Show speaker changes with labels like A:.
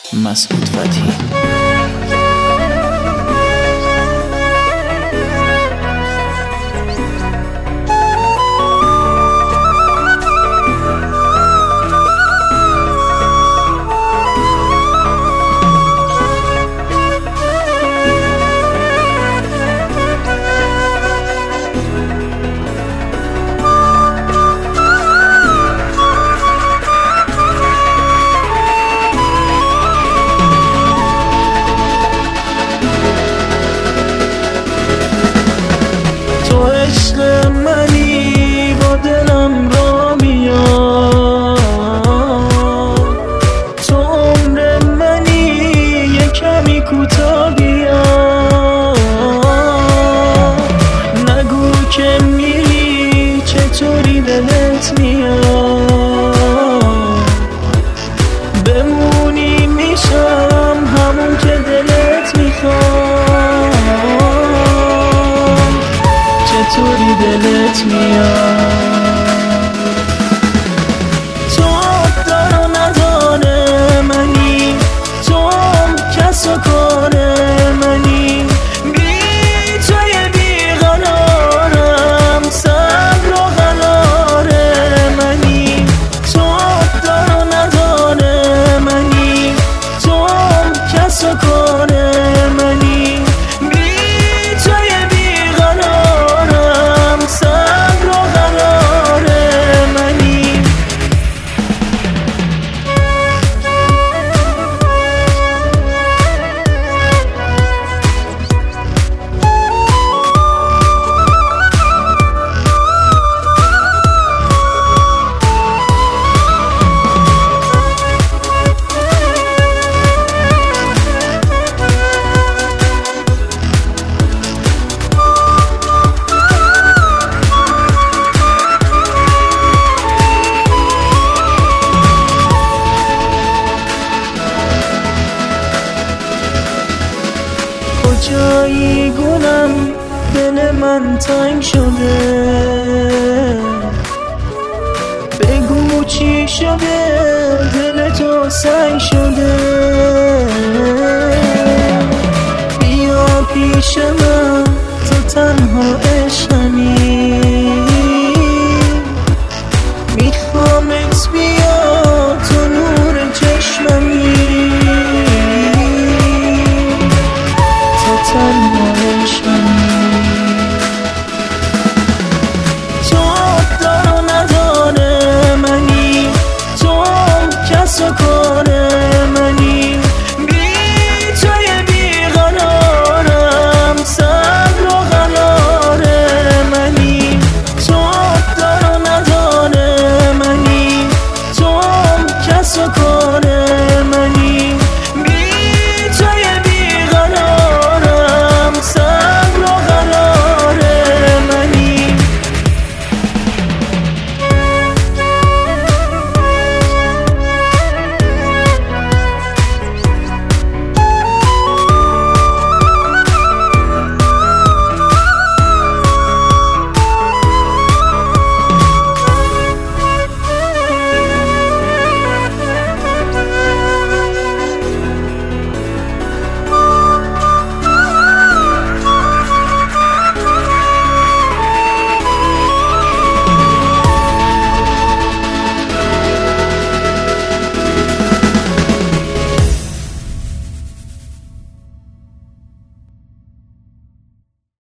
A: مسعود فتحی.
B: عشق منی با دلم را میاد، تو عمر منی یه کمی کوتاه بیاد. نگو که میری چطوری دلت میاد، بمونی میشم همون که دلت میخواد. چطوری دلت میاد، تو دار و ندار منی، تو کس و کار منی، بی توی بیقرارم صبر و قرار منی. تو دار و ندار منی، تو کس و کار منی، بی توی صبر و قرار منی. کجایی گلم دل من تنگ شده، بگو چی شده دل تو سنگ شده. بیا پیش من تو تنها